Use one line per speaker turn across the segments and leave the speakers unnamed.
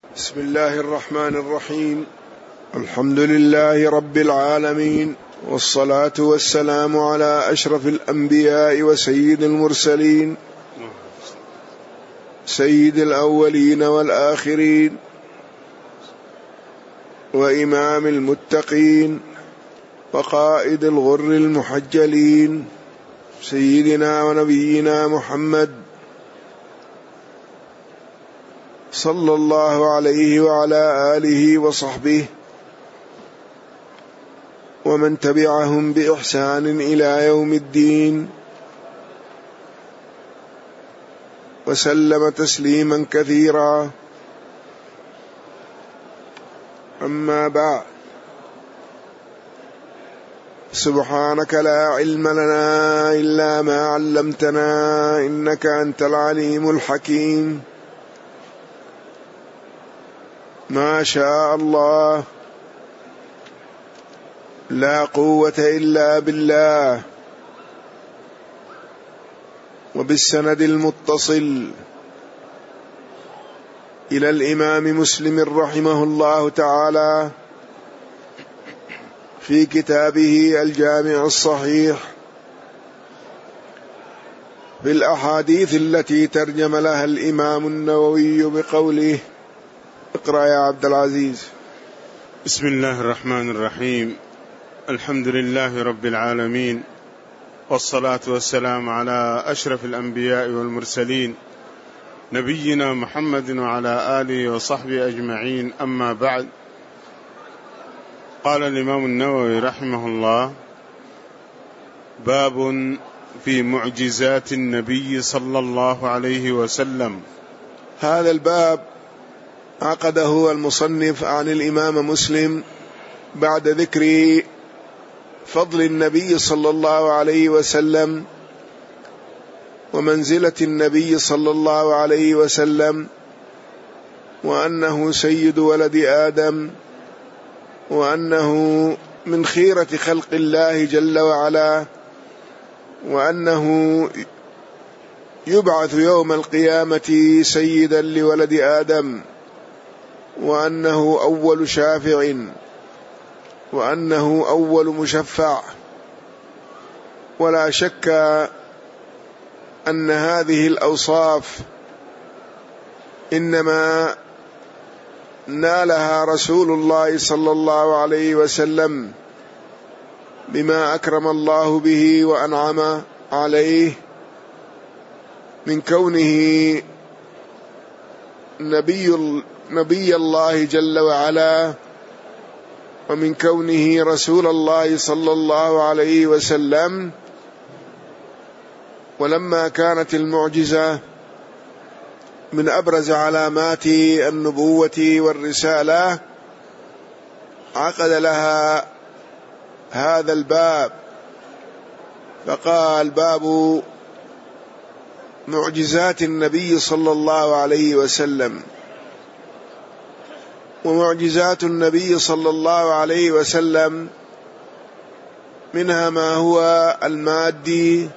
بسم الله الرحمن الرحيم. الحمد لله رب العالمين، والصلاة والسلام على أشرف الأنبياء وسيد المرسلين، سيد الأولين والآخرين، وإمام المتقين، وقائد الغر المحجلين، سيدنا ونبينا محمد صلى الله عليه وعلى آله وصحبه ومن تبعهم بإحسان إلى يوم الدين، وسلم تسليما كثيرا. أما بعد، سبحانك لا علم لنا إلا ما علمتنا إنك أنت العليم الحكيم. ما شاء الله، لا قوة إلا بالله. وبالسند المتصل إلى الإمام مسلم رحمه الله تعالى في كتابه الجامع الصحيح في الأحاديث التي ترجم لها الإمام النووي بقوله: اقرأ يا عبد العزيز.
بسم الله الرحمن الرحيم. الحمد لله رب العالمين، والصلاة والسلام على أشرف الأنبياء والمرسلين، نبينا محمد وعلى آله وصحبه أجمعين. أما بعد، قال الإمام النووي رحمه الله: باب في معجزات النبي صلى الله عليه وسلم.
هذا الباب عقده المصنف عن الإمام مسلم بعد ذكر فضل النبي صلى الله عليه وسلم ومنزلة النبي صلى الله عليه وسلم، وأنه سيد ولد آدم، وأنه من خيرة خلق الله جل وعلا، وأنه يبعث يوم القيامة سيدا لولد آدم، وأنه أول شافع، وأنه أول مشفع. ولا شك أن هذه الأوصاف إنما نالها رسول الله صلى الله عليه وسلم بما أكرم الله به وأنعم عليه من كونه نبي الله جل وعلا، ومن كونه رسول الله صلى الله عليه وسلم. ولما كانت المعجزة من أبرز علامات النبوة والرسالة، عقد لها هذا الباب، فقال: باب معجزات النبي صلى الله عليه وسلم. ومعجزات النبي صلى الله عليه وسلم منها ما هو المادي،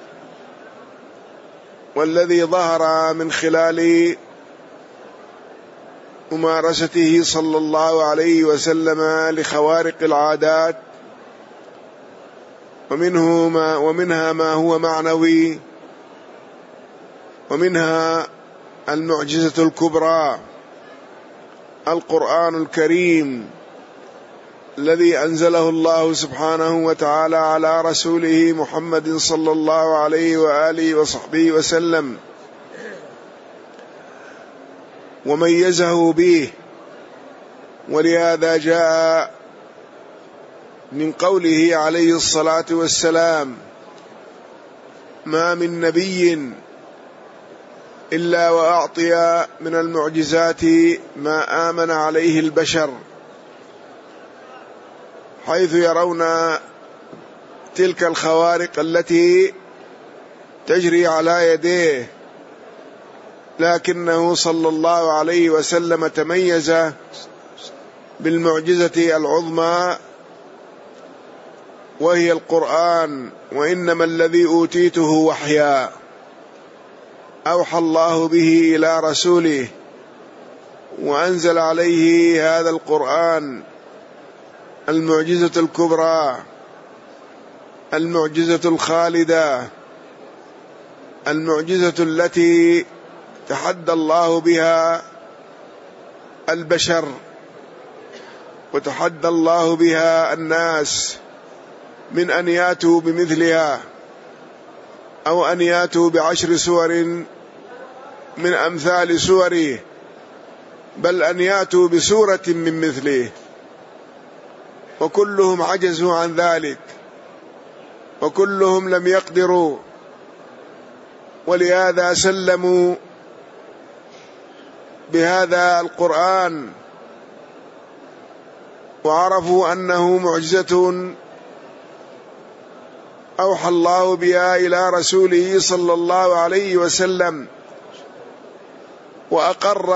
والذي ظهر من خلال ممارسته صلى الله عليه وسلم لخوارق العادات، ومنها ما هو معنوي، ومنها المعجزة الكبرى القرآن الكريم الذي أنزله الله سبحانه وتعالى على رسوله محمد صلى الله عليه وآله وصحبه وسلم، وميزه به. ولهذا جاء من قوله عليه الصلاة والسلام: ما من نبي إلا وأعطي من المعجزات ما آمن عليه البشر، حيث يرون تلك الخوارق التي تجري على يديه، لكنه صلى الله عليه وسلم تميز بالمعجزة العظمى وهي القرآن: وإنما الذي أوتيته وحيا أوحى الله به إلى رسوله وأنزل عليه هذا القرآن المعجزة الكبرى، المعجزة الخالدة، المعجزة التي تحدى الله بها البشر وتحدى الله بها الناس من أن ياتوا بمثلها أو أن ياتوا بعشر سور من أمثال سوره، بل أن ياتوا بسورة من مثله، وكلهم عجزوا عن ذلك وكلهم لم يقدروا، ولهذا سلموا بهذا القرآن وعرفوا أنه معجزة أوحى الله بها إلى رسوله صلى الله عليه وسلم. وأقر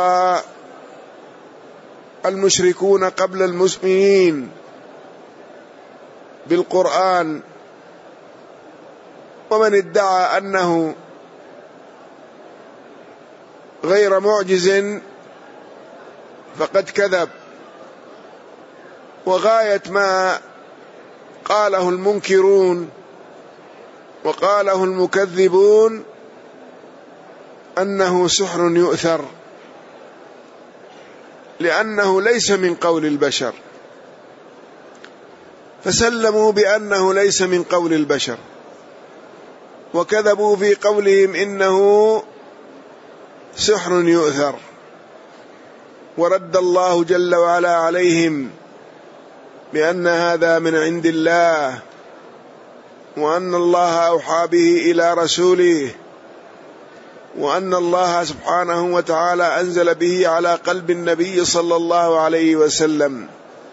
المشركون قبل المسلمين بالقرآن، ومن ادعى أنه غير معجز فقد كذب. وغاية ما قاله المنكرون وقاله المكذبون أنه سحر يؤثر، لأنه ليس من قول البشر، فسلموا بأنه ليس من قول البشر، وكذبوا في قولهم إنه سحر يؤثر. ورد الله جل وعلا عليهم بأن هذا من عند الله، وأن الله أوحى به إلى رسوله، وأن الله سبحانه وتعالى أنزل به على قلب النبي صلى الله عليه وسلم.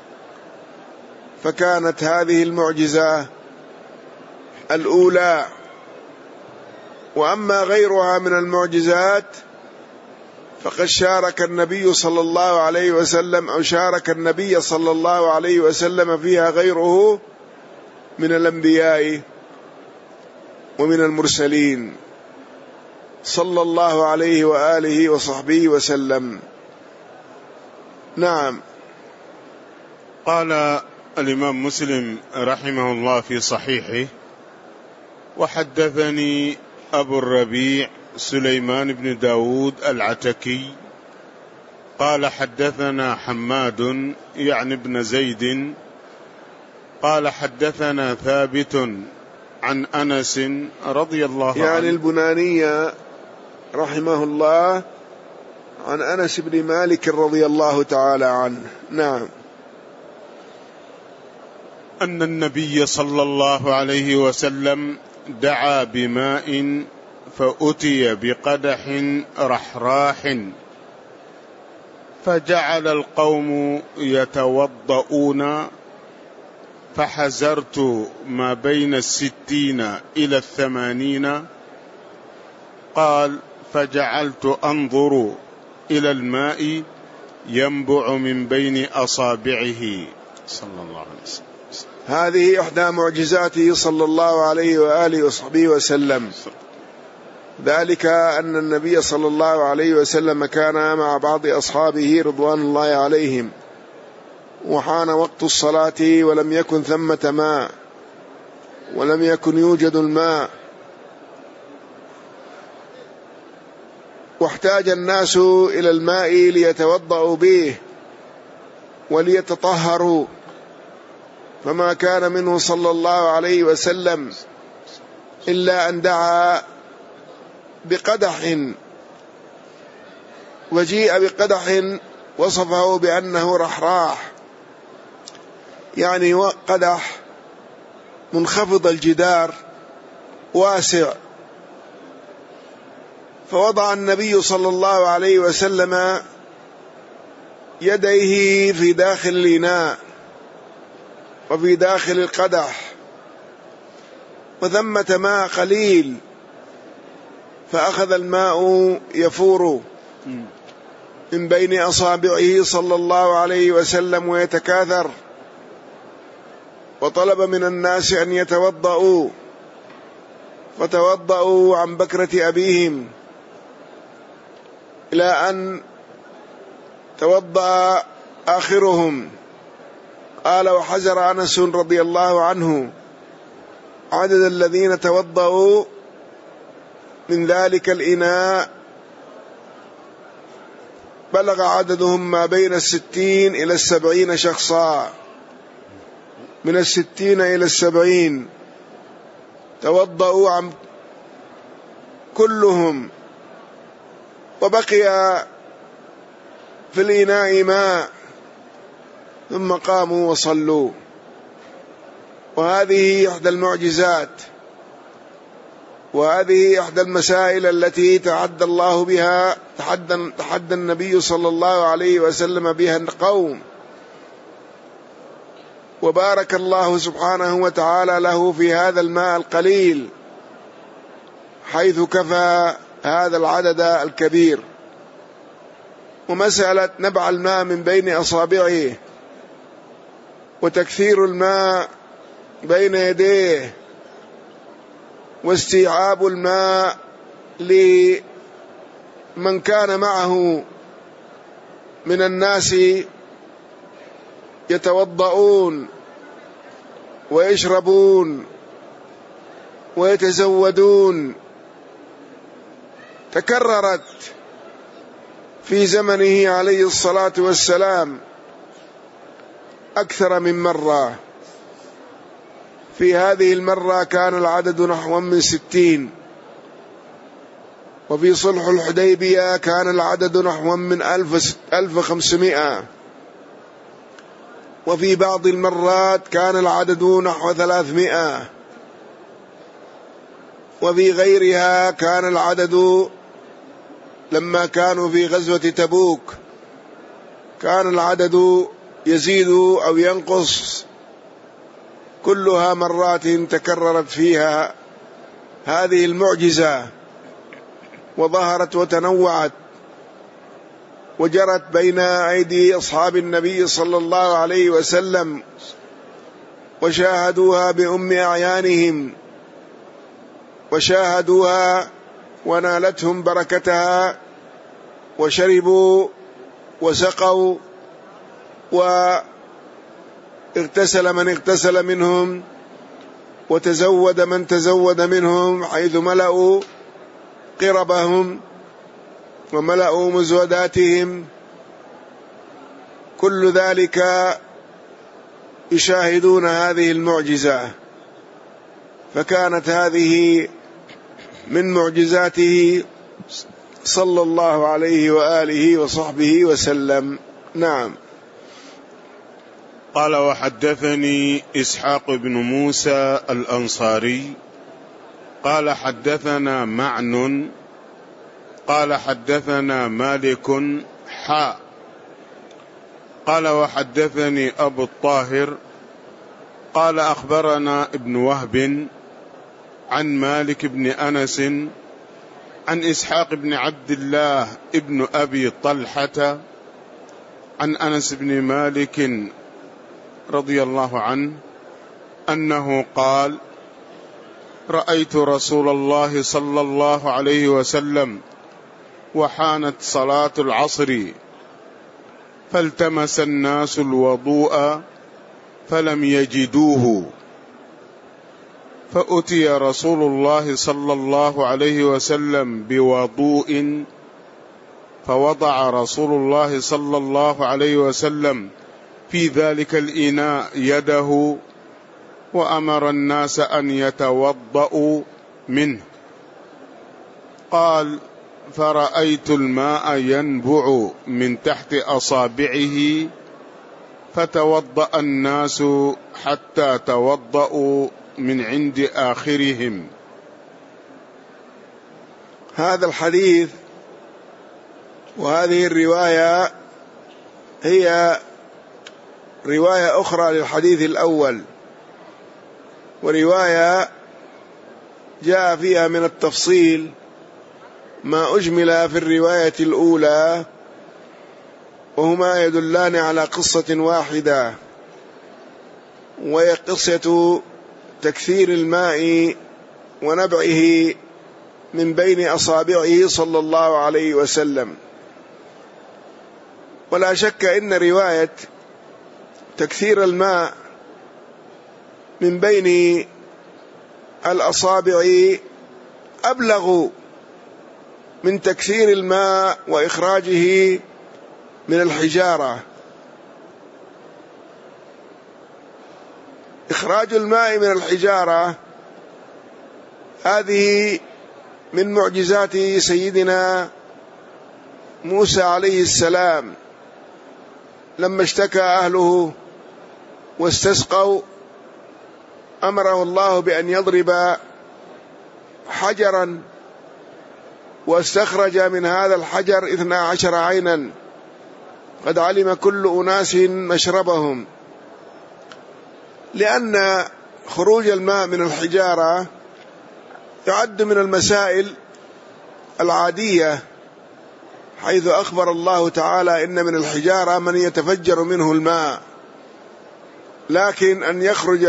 فكانت هذه المعجزة الأولى. وأما غيرها من المعجزات فقد شارك النبي صلى الله عليه وسلم أو شارك النبي صلى الله عليه وسلم فيها غيره من الأنبياء ومن المرسلين صلى الله عليه وآله وصحبه وسلم. نعم.
قال الإمام مسلم رحمه الله في صحيحه: وحدثني أبو الربيع سليمان بن داود العتكي قال حدثنا حماد يعني بن زيد قال حدثنا ثابت عن أنس رضي الله عنه،
يعني البنانية رحمه الله، عن أنس بن مالك رضي الله تعالى عنه. نعم.
أن النبي صلى الله عليه وسلم دعا بماء فأتي بقدح رحراح، فجعل القوم يتوضؤون، فحزرت ما بين 60 إلى 80. قال: فجعلت أنظر إلى الماء ينبع من بين أصابعه صلى الله عليه وسلم.
هذه إحدى معجزاته صلى الله عليه وآله وصحبه وسلم، ذلك أن النبي صلى الله عليه وسلم كان مع بعض أصحابه رضوان الله عليهم، وحان وقت الصلاة ولم يكن ثمة ماء ولم يكن يوجد الماء، واحتاج الناس إلى الماء ليتوضأوا به وليتطهروا، فما كان منه صلى الله عليه وسلم إلا أن دعا بقدح، وجيء بقدح وصفه بأنه رحراح، يعني قدح منخفض الجدار واسع. فوضع النبي صلى الله عليه وسلم يديه في داخل الإناء وفي داخل القدح، وثمة ماء قليل، فأخذ الماء يفور من بين أصابعه صلى الله عليه وسلم ويتكاثر، وطلب من الناس أن يتوضأوا، فتوضأوا عن بكرة أبيهم، إلى أن توضأ آخرهم. قال: وحزر أنس رضي الله عنه عدد الذين توضأوا من ذلك الإناء، بلغ عددهم ما بين 60 إلى 70 شخصا، من 60 إلى 70 توضأوا عن كلهم، وبقي في الإناء ماء، ثم قاموا وصلوا. وهذه إحدى المعجزات، وهذه إحدى المسائل التي تحدى الله بها، تحدى النبي صلى الله عليه وسلم بها القوم، وبارك الله سبحانه وتعالى له في هذا الماء القليل حيث كفى هذا العدد الكبير. ومسألة نبع الماء من بين أصابعه وتكثير الماء بين يديه واستيعاب الماء لمن كان معه من الناس يتوضؤون ويشربون ويتزودون، تكررت في زمنه عليه الصلاة والسلام أكثر من مرة. في هذه المرة كان العدد نحو من 60، وفي صلح الحديبية كان العدد نحو من 1500، وفي بعض المرات كان العدد نحو 300، وفي غيرها كان العدد لما كانوا في غزوة تبوك كان العدد يزيد أو ينقص. كلها مرات تكررت فيها هذه المعجزة، وظهرت وتنوعت وجرت بين أيدي أصحاب النبي صلى الله عليه وسلم، وشاهدوها بأم أعيانهم، وشاهدوها ونالتهم بركتها، وشربوا وسقوا، واغتسل من اغتسل منهم، وتزود من تزود منهم، حيث ملأوا قربهم وملأوا مزوداتهم. كل ذلك يشاهدون هذه المعجزة. فكانت هذه من معجزاته صلى الله عليه وآله وصحبه وسلم. نعم.
قال: وحدثني إسحاق بن موسى الأنصاري قال: حدثنا معن قال: حدثنا مالك قال: وحدثني أبو الطاهر قال: أخبرنا ابن وهب عن مالك بن أنس عن إسحاق بن عبد الله ابن أبي طلحة عن أنس بن مالك رضي الله عنه أنه قال: رأيت رسول الله صلى الله عليه وسلم وحانت صلاة العصر، فالتمس الناس الوضوء فلم يجدوه، فأتي رسول الله صلى الله عليه وسلم بوضوء، فوضع رسول الله صلى الله عليه وسلم في ذلك الإناء يده، وأمر الناس أن يتوضأوا منه. قال: فرأيت الماء ينبع من تحت أصابعه، فتوضأ الناس حتى توضأوا من عند آخرهم.
هذا الحديث وهذه الرواية هي رواية أخرى للحديث الأول، ورواية جاء فيها من التفصيل ما أجمل في الرواية الأولى، وهما يدلان على قصة واحدة، وهي قصة تكثير الماء ونبعه من بين أصابعه صلى الله عليه وسلم. ولا شك إن رواية تكثير الماء من بين الأصابع أبلغ من تكثير الماء وإخراجه من الحجارة. إخراج الماء من الحجارة هذه من معجزات سيدنا موسى عليه السلام لما اشتكى أهله واستسقوا، أمره الله بأن يضرب حجرا واستخرج من هذا الحجر 12 عينا قد علم كل أناس مشربهم، لأن خروج الماء من الحجارة يعد من المسائل العادية، حيث أخبر الله تعالى إن من الحجارة من يتفجر منه الماء، لكن أن يخرج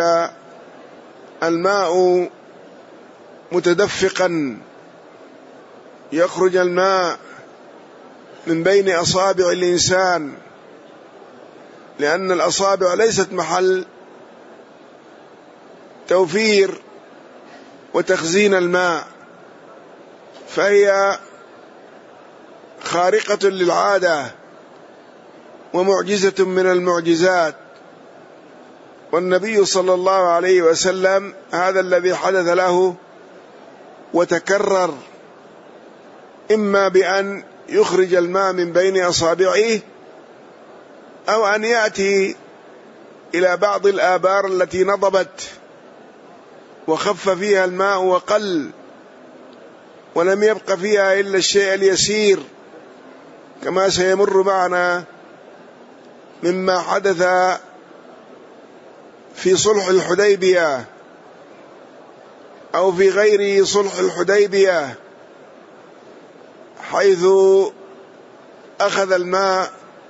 الماء متدفقا، يخرج الماء من بين أصابع الإنسان، لأن الأصابع ليست محل توفير وتخزين الماء، فهي خارقة للعادة ومعجزة من المعجزات. والنبي صلى الله عليه وسلم هذا الذي حدث له وتكرر، إما بأن يخرج الماء من بين أصابعه أو أن يأتي إلى بعض الآبار التي نضبت وخف فيها الماء وقل ولم يبق فيها إلا الشيء اليسير، كما سيمر معنا مما حدث في صلح الحديبية أو في غير صلح الحديبية، حيث أخذ الماء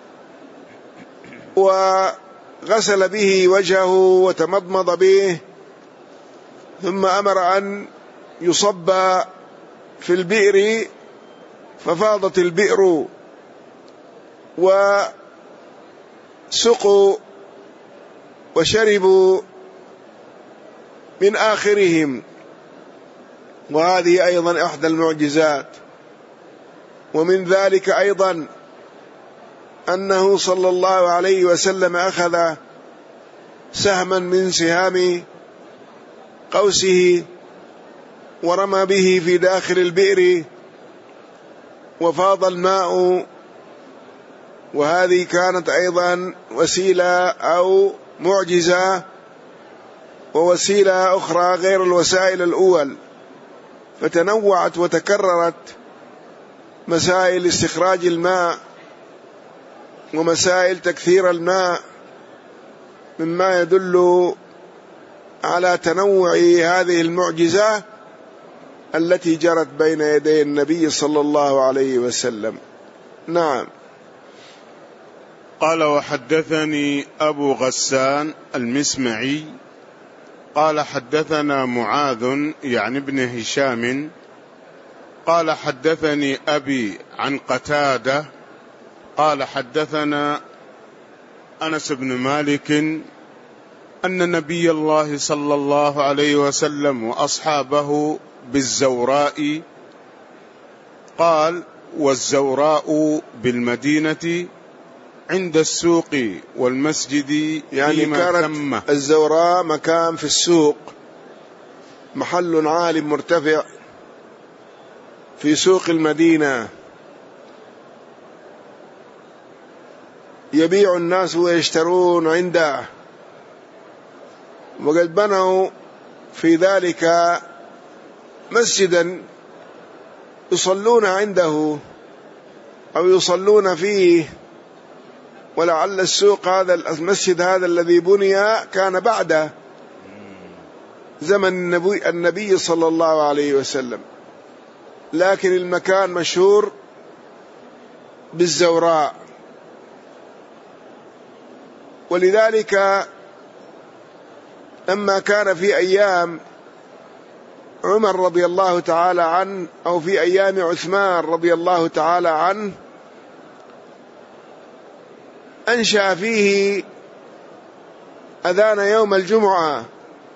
وغسل به وجهه وتمضمض به، ثم أمر أن يصب في البئر ففاضت البئر وسقوا وشربوا من آخرهم، وهذه أيضا إحدى المعجزات. ومن ذلك أيضا أنه صلى الله عليه وسلم أخذ سهما من سهام قوسه ورمى به في داخل البئر وفاض الماء، وهذه كانت أيضا وسيلة أو معجزة ووسيلة أخرى غير الوسائل الأول، فتنوعت وتكررت مسائل استخراج الماء ومسائل تكثير الماء، مما يدل على تنوع هذه المعجزة التي جرت بين يدي النبي صلى الله عليه وسلم. نعم.
قال: وحدثني أبو غسان المسمعي قال حدثنا معاذ يعني ابن هشام قال حدثني أبي عن قتادة قال حدثنا أنس بن مالك أن نبي الله صلى الله عليه وسلم وأصحابه بالزوراء، قال: والزوراء بالمدينة عند السوق والمسجد،
يعني كانت الزوراء مكان في السوق، محل عال مرتفع في سوق المدينة، يبيع الناس ويشترون عنده، وقد بنوا في ذلك مسجدا يصلون عنده أو يصلون فيه، ولعل السوق هذا المسجد هذا الذي بني كان بعد زمن النبي صلى الله عليه وسلم، لكن المكان مشهور بالزوراء. ولذلك لما كان في أيام عمر رضي الله تعالى عنه أو في أيام عثمان رضي الله تعالى عنه، أنشأ فيه أذان يوم الجمعة.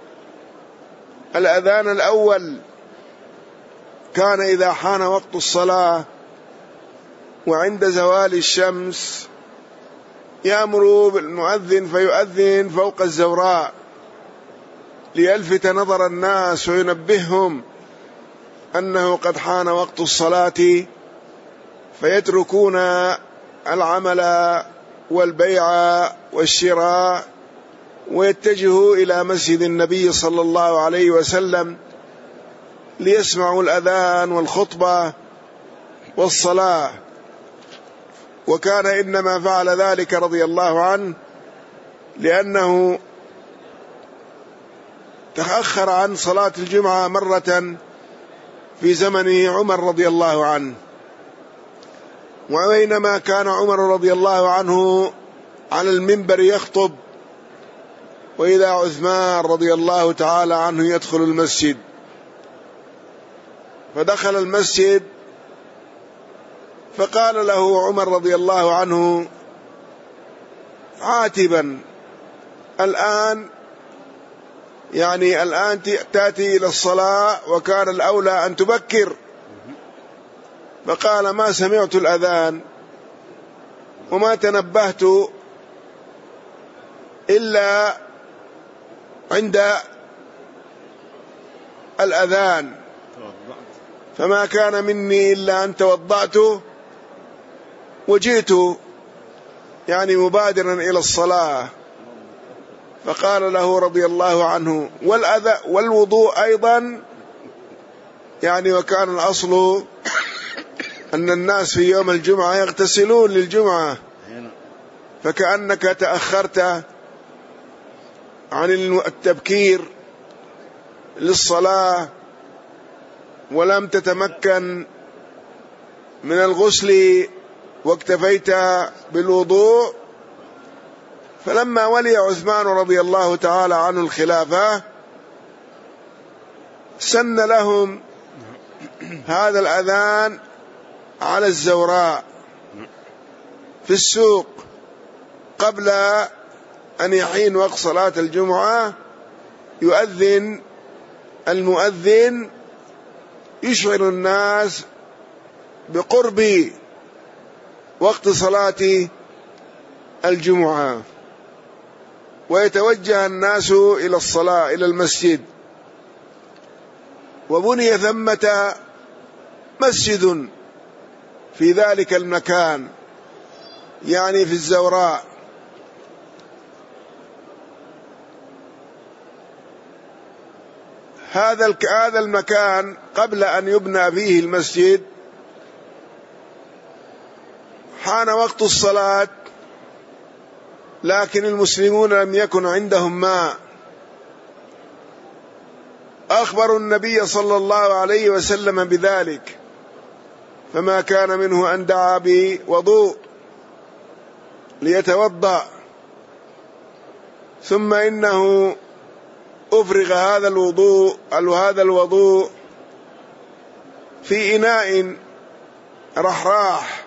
الأذان الأول كان إذا حان وقت الصلاة وعند زوال الشمس يأمر بالمؤذن فيؤذن فوق الزوراء ليلفت نظر الناس وينبههم أنه قد حان وقت الصلاة، فيتركون العمل والبيع والشراء ويتجهوا إلى مسجد النبي صلى الله عليه وسلم ليسمعوا الأذان والخطبة والصلاة. وكان إنما فعل ذلك رضي الله عنه لأنه تأخر عن صلاة الجمعة مرة في زمن عمر رضي الله عنه، وبينما كان عمر رضي الله عنه على المنبر يخطب وإذا عثمان رضي الله تعالى عنه يدخل المسجد، فدخل المسجد فقال له عمر رضي الله عنه عاتبا: الآن تأتي إلى الصلاة وكان الأولى أن تبكر. فقال: ما سمعت الأذان وما تنبهت إلا عند الأذان، فما كان مني إلا أن توضأت وجئت مبادرا إلى الصلاة. فقال له رضي الله عنه: والوضوء أيضا، وكان الأصل أن الناس في يوم الجمعة يغتسلون للجمعة، فكأنك تأخرت عن التبكير للصلاة ولم تتمكن من الغسل واكتفيت بالوضوء. فلما ولي عثمان رضي الله تعالى عنه الخلافة سن لهم هذا الأذان على الزوراء في السوق قبل أن يحين وقت صلاة الجمعة، يؤذن المؤذن يشعر الناس بقرب وقت صلاة الجمعة، ويتوجه الناس إلى الصلاة إلى المسجد. وبني ثمة مسجد في ذلك المكان، في الزوراء. هذا المكان قبل أن يبنى فيه المسجد حان وقت الصلاة، لكن المسلمون لم يكن عندهم ماء. أخبروا النبي صلى الله عليه وسلم بذلك، فما كان منه أن دعا بوضوء ليتوضأ، ثم إنه أفرغ هذا الوضوء في إناء رحراح،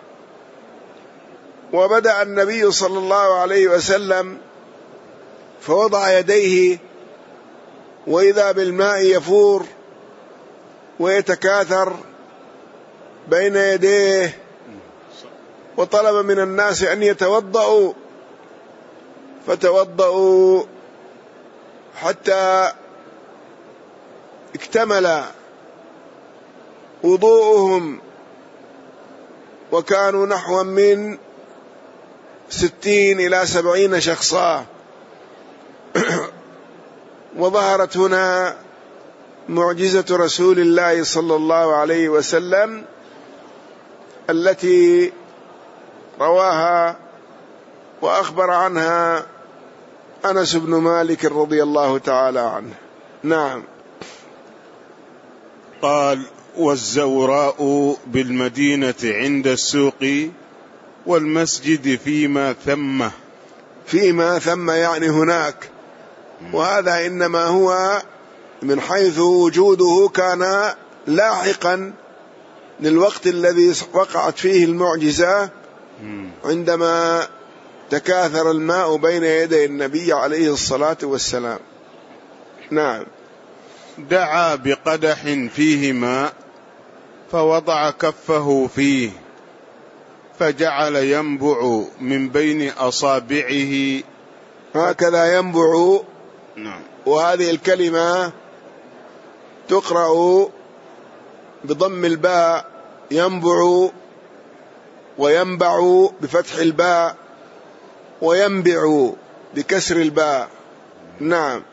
وبدأ النبي صلى الله عليه وسلم فوضع يديه وإذا بالماء يفور ويتكاثر بين يديه، وطلب من الناس أن يتوضأوا، فتوضأوا حتى اكتمل وضوءهم، وكانوا نحو من 60 إلى 70 شخصا. وظهرت هنا معجزة رسول الله صلى الله عليه وسلم التي رواها وأخبر عنها أنس بن مالك رضي الله تعالى عنه. نعم.
قال: والزوراء بالمدينة عند السوق والمسجد فيما ثم
هناك. وهذا إنما هو من حيث وجوده كان لاحقا للوقت الذي وقعت فيه المعجزة، عندما تكاثر الماء بين يدي النبي عليه الصلاة والسلام. نعم.
دعا بقدح فيه ماء فوضع كفه فيه فجعل ينبع من بين أصابعه،
هكذا ينبع.
نعم.
وهذه الكلمة تقرأ بضم الباء، ينبع، وينبع بفتح الباء، وينبع بكسر الباء. نعم.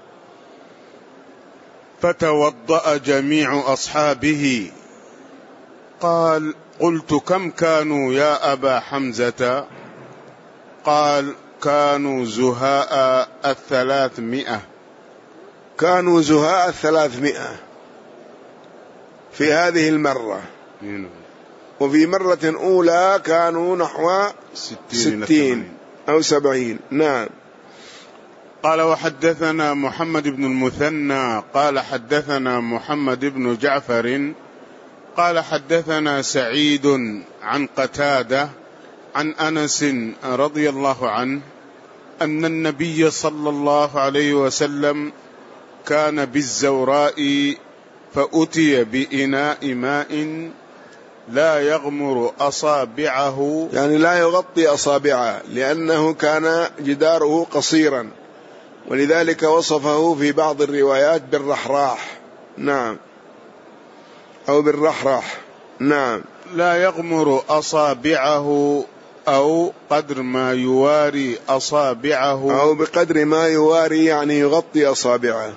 فتوضأ جميع أصحابه. قال: قلت: كم كانوا يا أبا حمزة؟ قال: كانوا زهاء 300.
كانوا زهاء 300 في هذه المرة، وفي مرة أولى كانوا نحو 60 أو 70. نعم.
قال: وحدثنا محمد بن المثنى قال حدثنا محمد بن جعفر قال حدثنا سعيد عن قتادة عن أنس رضي الله عنه أن النبي صلى الله عليه وسلم كان بالزوراء فأتي بإناء ماء لا يغمر أصابعه،
يعني لا يغطي أصابعه، لأنه كان جداره قصيرا، ولذلك وصفه في بعض الروايات بالرحراح. نعم، أو بالرحراح. نعم.
لا يغمر أصابعه أو قدر ما يواري أصابعه،
أو بقدر ما يواري يعني يغطي أصابعه.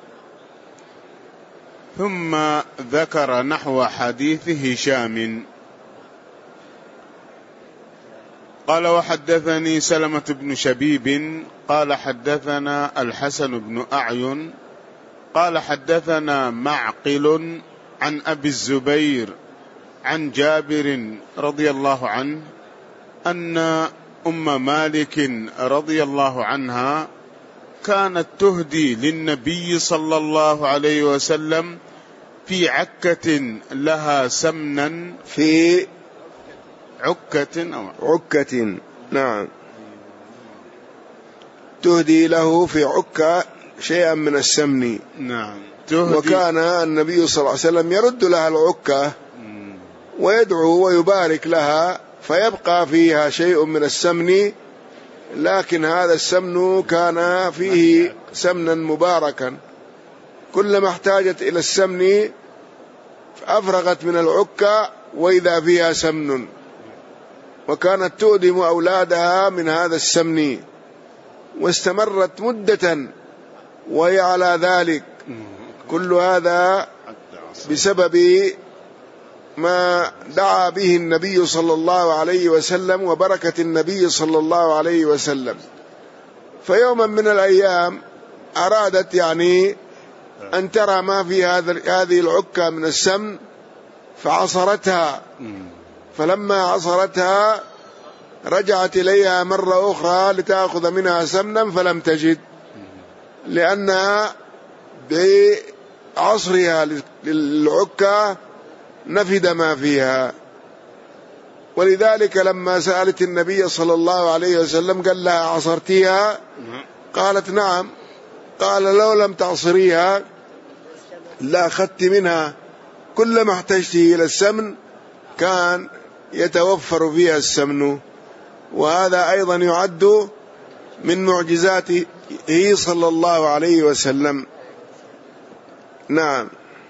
ثم ذكر نحو حديث هشام. قال: وحدثني سلمة بن شبيب قال حدثنا الحسن بن أعين قال حدثنا معقل عن أبي الزبير عن جابر رضي الله عنه أن أم مالك رضي الله عنها كانت تهدي للنبي صلى الله عليه وسلم في عكة لها سمنا،
في
عكة.
نعم، تهدي له في عكة شيئا من السمن.
نعم.
وكان النبي صلى الله عليه وسلم يرد لها العكة ويدعو ويبارك لها، فيبقى فيها شيء من السمن، لكن هذا السمن كان فيه سمنا مباركا، كلما احتاجت إلى السمن أفرغت من العكة وإذا فيها سمن، وكانت تؤدم أولادها من هذا السمن، واستمرت مدة وهي على ذلك. كل هذا بسبب ما دعا به النبي صلى الله عليه وسلم وبركة النبي صلى الله عليه وسلم. فيوما من الأيام أرادت يعني أن ترى ما في هذه العكة من السمن، فعصرتها، فلما عصرتها رجعت إليها مرة أخرى لتأخذ منها سمنا فلم تجد، لأنها بعصرها للعكة نفد ما فيها. ولذلك لما سألت النبي صلى الله عليه وسلم قال لها: عصرتيها؟ قالت: نعم. قال: لو لم تعصريها لا أخذت منها، كلما احتجت إلى السمن كان يتوفر فيها السمن. وهذا أيضا يعد من معجزاته صلى الله عليه وسلم. نعم.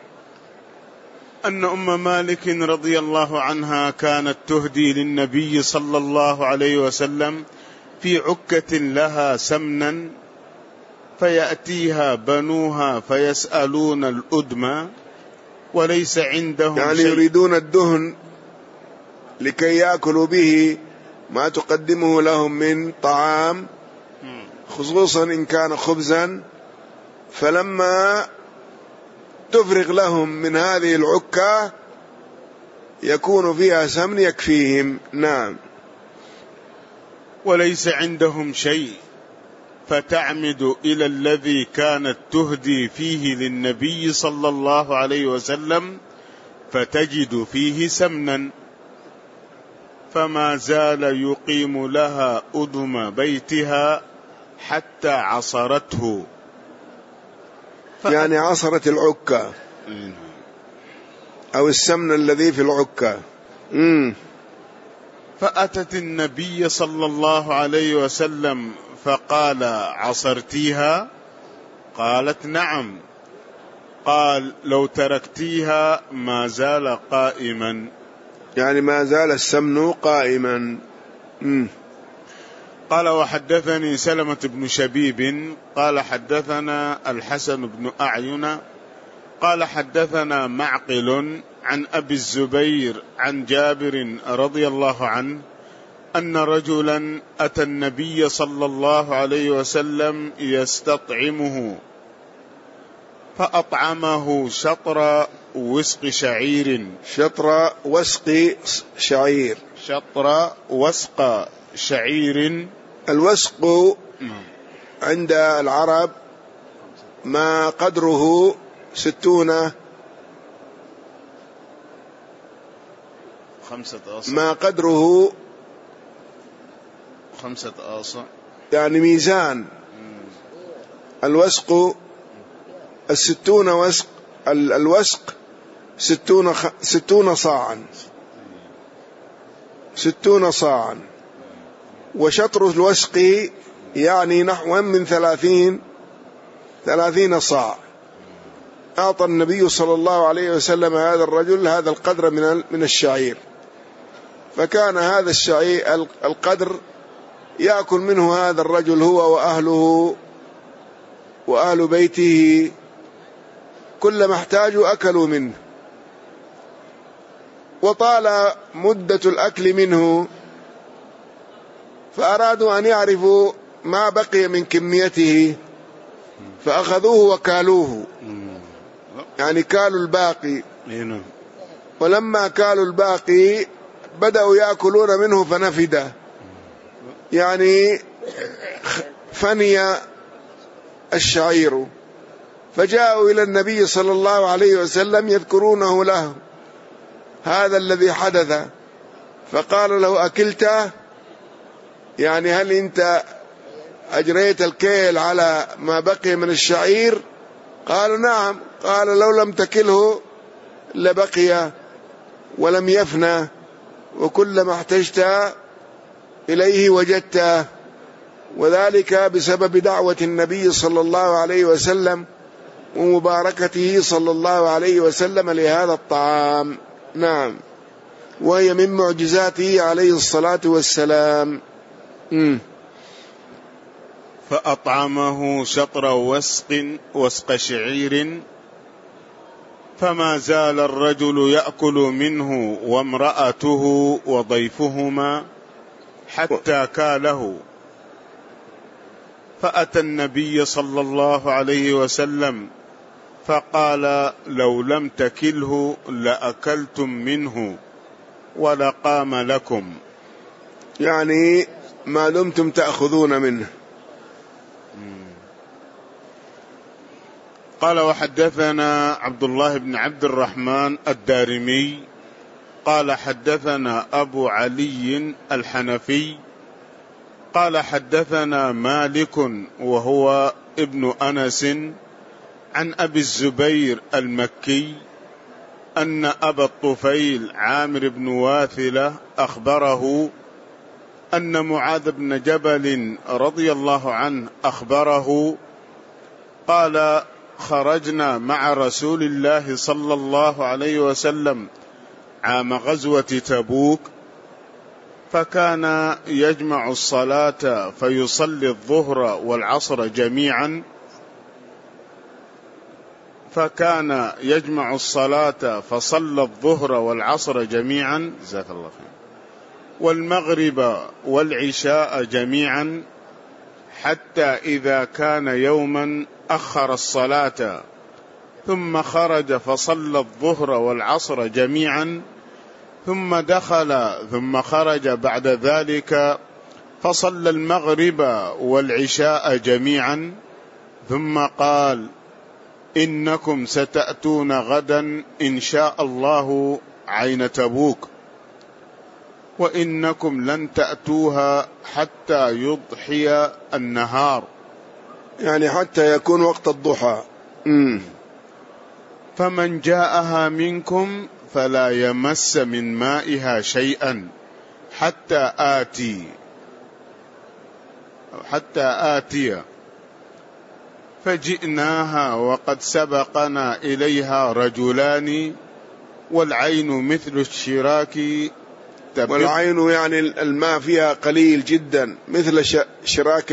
أن أم مالك رضي الله عنها كانت تهدي للنبي صلى الله عليه وسلم في عكة لها سمنا، فيأتيها بنوها فيسألون الأدمى وليس عندهم
يعني
شيء،
يريدون الدهن لكي يأكلوا به ما تقدمه لهم من طعام، خصوصا إن كان خبزا، فلما تفرغ لهم من هذه العكة يكون فيها سمن يكفيهم. نعم.
وليس عندهم شيء، فتعمد إلى الذي كانت تهدي فيه للنبي صلى الله عليه وسلم فتجد فيه سمنا، فما زال يقيم لها أدم بيتها حتى عصرته.
يعني عصرت العكة أو السمن الذي في العكة.
فأتت النبي صلى الله عليه وسلم فقال: عصرتيها؟ قالت: نعم. قال: لو تركتيها ما زال قائما.
يعني ما زال السمن قائما.
قال: وحدثني سلمة بن شبيب قال حدثنا الحسن بن أعين قال حدثنا معقل عن أبي الزبير عن جابر رضي الله عنه أن رجلا أتى النبي صلى الله عليه وسلم يستطعمه فأطعمه شطر وسق شعير.
شطر وسق شعير.
شطر وسق شعير.
الوسق عند العرب ما قدره 60
5 آصع.
ما قدره
5 آصع
يعني ميزان. الوسق 60 وسق. الوسق 60 صاعا. 60 صاعا. وشطر الوسق يعني نحو من 30 صاع. أعطى النبي صلى الله عليه وسلم هذا الرجل هذا القدر من الشعير، فكان هذا الشعير القدر يأكل منه هذا الرجل هو وأهله وأهل بيته، كلما احتاجوا أكلوا منه. وطال مدة الأكل منه فأرادوا أن يعرفوا ما بقي من كميته فأخذوه وكالوه، يعني كالوا الباقي. ولما كالوا الباقي بدأوا يأكلون منه فنفد، يعني فني الشعير. فجاءوا إلى النبي صلى الله عليه وسلم يذكرونه له هذا الذي حدث، فقال له: أكلته؟ يعني هل أنت أجريت الكيل على ما بقي من الشعير؟ قال: نعم. قال: لو لم تكله لبقي ولم يفنى، وكلما احتجت إليه وجدته، وذلك بسبب دعوة النبي صلى الله عليه وسلم ومباركته صلى الله عليه وسلم لهذا الطعام. نعم، وهي من معجزاته عليه الصلاة والسلام.
فأطعمه شطر وسق شعير فما زال الرجل يأكل منه وامرأته وضيفهما حتى كاله. فأتى النبي صلى الله عليه وسلم فقال: لو لم تكله لأكلتم منه ولقام لكم،
يعني ما دمتم تأخذون منه.
قال: وحدثنا عبد الله بن عبد الرحمن الدارمي قال حدثنا أبو علي الحنفي قال حدثنا مالك وهو ابن أنس عن أبي الزبير المكي أن أبا الطفيل عامر بن واثلة أخبره أن معاذ بن جبل رضي الله عنه أخبره قال: خرجنا مع رسول الله صلى الله عليه وسلم عام غزوة تبوك، فكان يجمع الصلاة فيصلي الظهر والعصر جميعا، فكان يجمع الصلاة فصلى الظهر والعصر جميعا، جزاك الله خير، والمغرب والعشاء جميعا، حتى إذا كان يوما أخر الصلاة ثم خرج فصلى الظهر والعصر جميعا، ثم دخل ثم خرج بعد ذلك فصلى المغرب والعشاء جميعا، ثم قال: إنكم ستأتون غدا إن شاء الله عين تبوك، وإنكم لن تأتوها حتى يضحي النهار،
يعني حتى يكون وقت الضحى.
فمن جاءها منكم فلا يمس من مائها شيئا حتى آتي. فجئناها وقد سبقنا إليها رجلان والعين مثل الشراك
والعين يعني الماء فيها قليل جدا، مثل شراك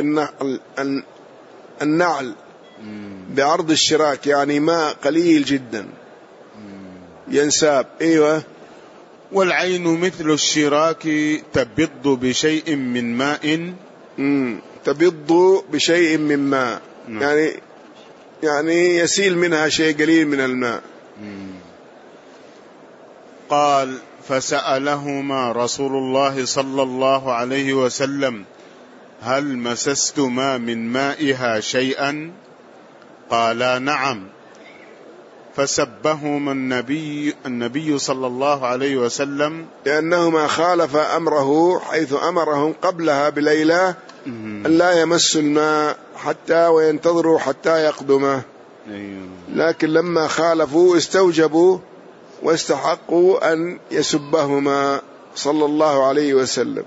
النعل بعرض الشراك، يعني ماء قليل جدا ينساب. أيوة.
والعين مثل الشراك تبض بشيء من ماء.
تبض بشيء من ماء، يعني يسيل منها شيء قليل من الماء.
قال: فسألهما رسول الله صلى الله عليه وسلم: هل مسستما من مائها شيئا؟ قالا: نعم. فسبهما النبي صلى الله عليه وسلم
لأنهما خالف أمره، حيث أمرهم قبلها بليلة أن لا يمسوا الماء حتى وينتظروا حتى يقدمه، لكن لما خالفوا استوجبوا واستحقوا أن يسبهما صلى الله عليه وسلم.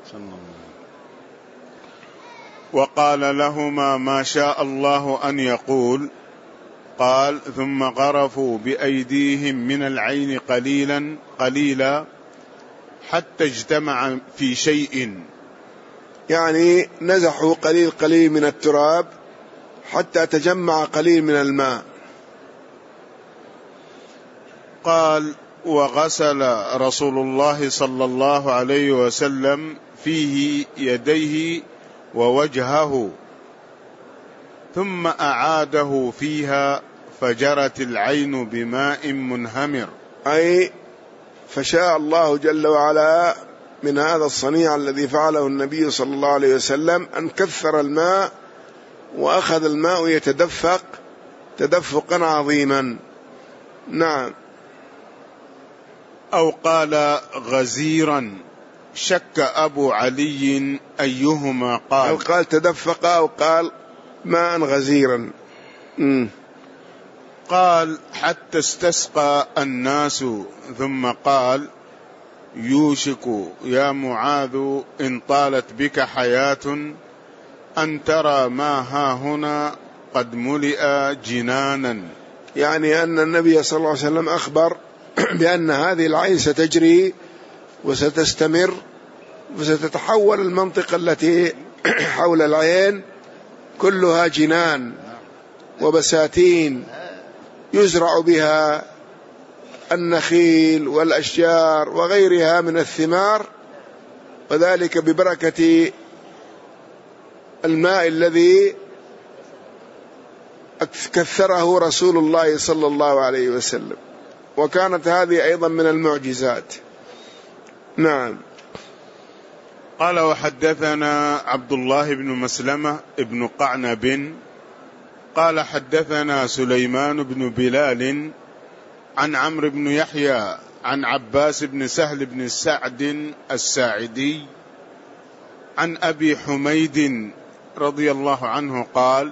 وقال لهما ما شاء الله أن يقول. قال: ثم غرفوا بأيديهم من العين قليلا حتى اجتمع في شيء،
يعني نزحوا قليل من التراب حتى تجمع قليل من الماء.
قال: وغسل رسول الله صلى الله عليه وسلم فيه يديه ووجهه، ثم أعاده فيها فجرت العين بماء منهمر.
أي فشاء الله جل وعلا من هذا الصنيع الذي فعله النبي صلى الله عليه وسلم أن كثر الماء وأخذ الماء يتدفق تدفقا عظيما. نعم.
أو قال غزيرا، شك أبو علي أيهما قال.
أو قال تدفق أو قال ماء غزيرا.
قال: حتى استسقى الناس، ثم قال: يوشك يا معاذ إن طالت بك حياة أن ترى ما هاهنا قد ملئ جنانا.
يعني أن النبي صلى الله عليه وسلم أخبر بأن هذه العين ستجري وستستمر وستتحول المنطقة التي حول العين كلها جنان وبساتين يزرع بها النخيل والأشجار وغيرها من الثمار، وذلك ببركة الماء الذي كثره رسول الله صلى الله عليه وسلم، وكانت هذه أيضا من المعجزات. نعم.
قال: وحدثنا عبد الله بن مسلمة ابن قعنب قال: حدثنا سليمان بن بلال عن عمرو بن يحيى عن عباس بن سهل بن سعد الساعدي عن أبي حميد رضي الله عنه قال: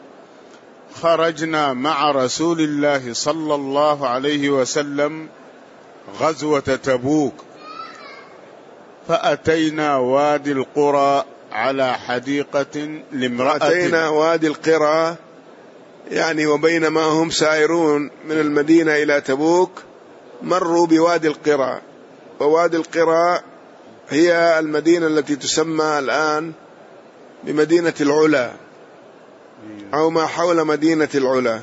خرجنا مع رسول الله صلى الله عليه وسلم غزوة تبوك، فأتينا وادي القرى على حديقة لامرأة.
أتينا وادي القرى، يعني وبينما هم سائرون من المدينة إلى تبوك مروا بوادي القرى، ووادي القرى هي المدينة التي تسمى الآن بمدينة العلا أو ما حول مدينة العلا.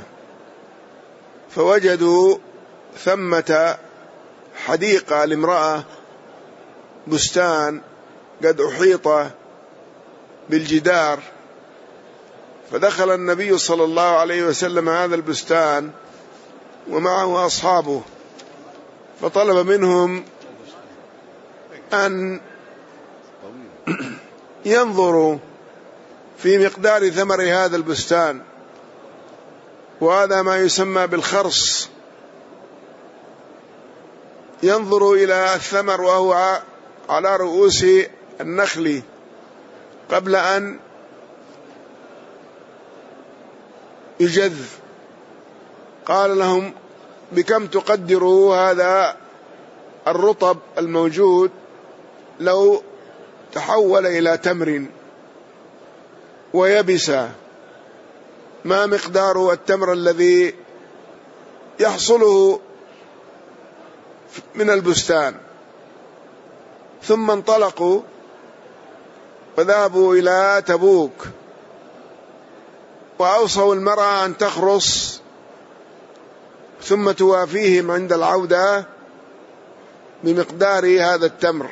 فوجدوا ثمة حديقة لامرأة، بستان قد أحيط بالجدار، فدخل النبي صلى الله عليه وسلم هذا البستان ومعه أصحابه، فطلب منهم أن ينظروا في مقدار ثمر هذا البستان، وهذا ما يسمى بالخرص. ينظروا إلى الثمر وهو على رؤوس النخل قبل أن يجذ. قال لهم: بكم تقدروا هذا الرطب الموجود لو تحول إلى تمر ويبس؟ ما مقدار التمر الذي يحصله من البستان؟ ثم انطلقوا وذهبوا إلى تبوك، وأوصوا المرأة أن تخرص ثم توافيهم عند العودة بمقدار هذا التمر.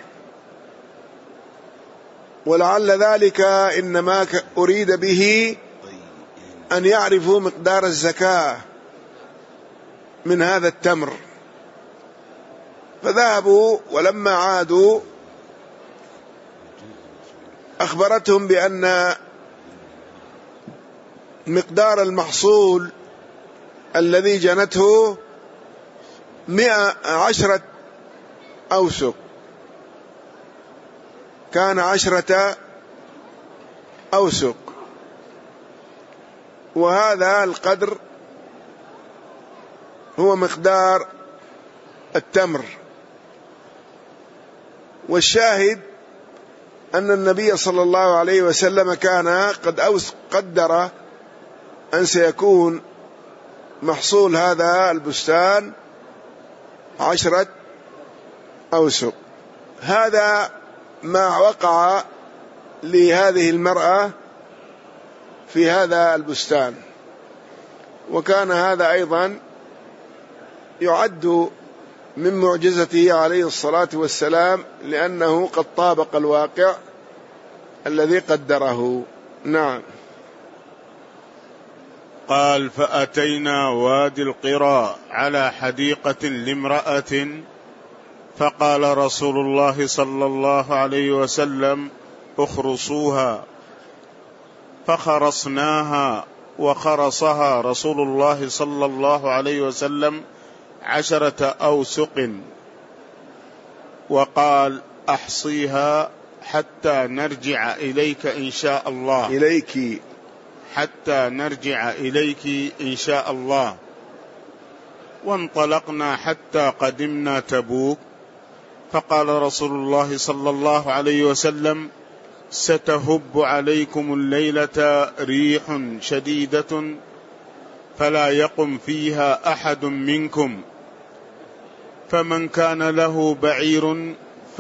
ولعل ذلك إنما أريد به أن يعرفوا مقدار الزكاة من هذا التمر. فذهبوا، ولما عادوا أخبرتهم بأن مقدار المحصول الذي جنته 110 أوسق، كان 10 أوسق، وهذا القدر هو مقدار التمر. والشاهد أن النبي صلى الله عليه وسلم كان قد قدر أن سيكون محصول هذا البستان 10 أوسق. هذا ما وقع لهذه المرأة في هذا البستان، وكان هذا أيضا يعد من معجزته عليه الصلاة والسلام، لأنه قد طابق الواقع الذي قدره. نعم.
قال: فأتينا وادي القرى على حديقة لامرأة، فقال رسول الله صلى الله عليه وسلم: اخرصوها. فخرصناها، وخرصها رسول الله صلى الله عليه وسلم 10 أوسق، وقال: أحصيها حتى نرجع إليك إن شاء الله.
إليك
حتى نرجع إليك إن شاء الله. وانطلقنا حتى قدمنا تبوك، فقال رسول الله صلى الله عليه وسلم: ستهب عليكم الليلة ريح شديدة فلا يقم فيها أحد منكم، فمن كان له بعير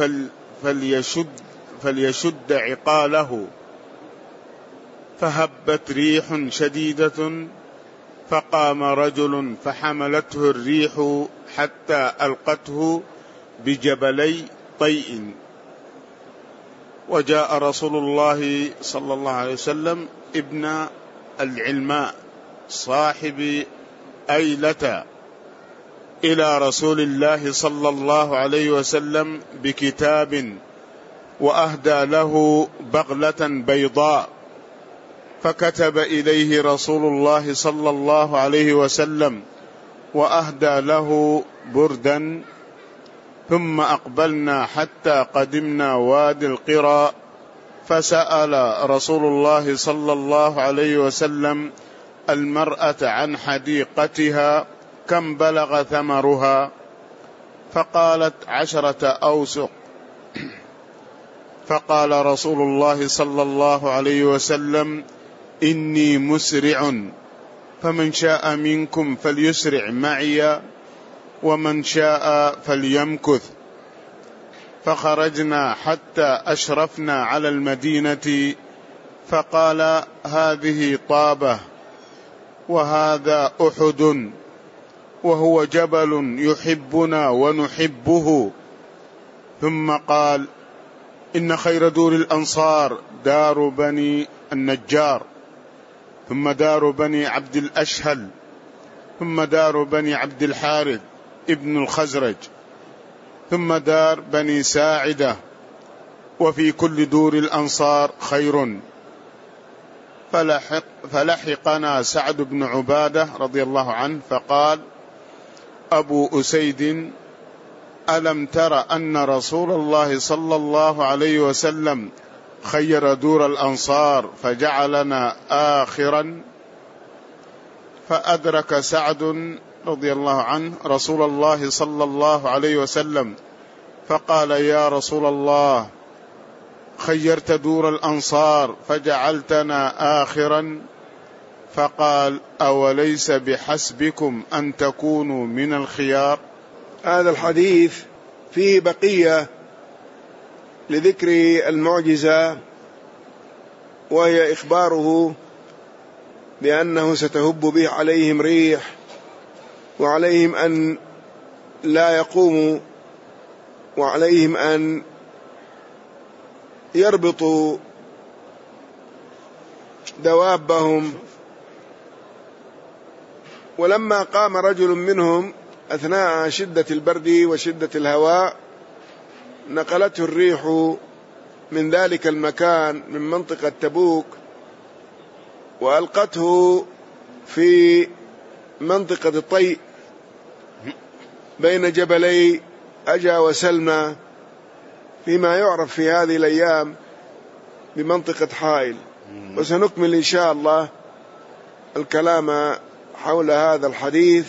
فليشد عقاله. فهبت ريح شديدة، فقام رجل فحملته الريح حتى ألقته بجبلي طيء. وجاء رسول الله صلى الله عليه وسلم ابن العلماء صاحب أيلة إلى رسول الله صلى الله عليه وسلم بكتاب، وأهدى له بغلة بيضاء، فكتب إليه رسول الله صلى الله عليه وسلم، وأهدى له بردا. ثم أقبلنا حتى قدمنا وادي القرى، فسأل رسول الله صلى الله عليه وسلم المرأة عن حديقتها كم بلغ ثمرها، فقالت 10 أوسق. فقال رسول الله صلى الله عليه وسلم: إني مسرع، فمن شاء منكم فليسرع معي، ومن شاء فليمكث. فخرجنا حتى أشرفنا على المدينة، فقال: هذه طابة، وهذا أحد، وهو جبل يحبنا ونحبه. ثم قال: إن خير دور الأنصار دار بني النجار، ثم دار بني عبد الأشهل، ثم دار بني عبد الحارث ابن الخزرج، ثم دار بني ساعدة، وفي كل دور الأنصار خير. فلحقنا سعد بن عبادة رضي الله عنه، فقال: أبو أسيد ألم تر أن رسول الله صلى الله عليه وسلم خير دور الأنصار فجعلنا آخرا؟ فأدرك سعد رضي الله عنه رسول الله صلى الله عليه وسلم فقال: يا رسول الله، خيرت دور الأنصار فجعلتنا آخرا. فقال: أوليس بحسبكم أن تكونوا من الخيار؟
هذا الحديث فيه بقية لذكر المعجزة، وهي إخباره بأنه ستهب به عليهم ريح، وعليهم أن لا يقوموا، وعليهم أن يربطوا دوابهم. ولما قام رجل منهم أثناء شدة البرد وشدة الهواء، نقلته الريح من ذلك المكان من منطقة تبوك وألقته في منطقة الطيء بين جبلي أجا وسلمى، فيما يعرف في هذه الأيام بمنطقة حائل. وسنكمل إن شاء الله الكلام حول هذا الحديث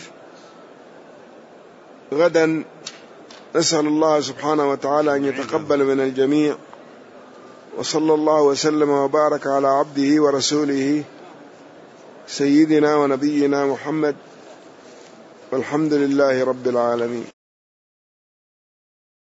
غدا. نسأل الله سبحانه وتعالى أن يتقبل من الجميع، وصلى الله وسلم وبارك على عبده ورسوله سيدنا ونبينا محمد، والحمد لله رب العالمين.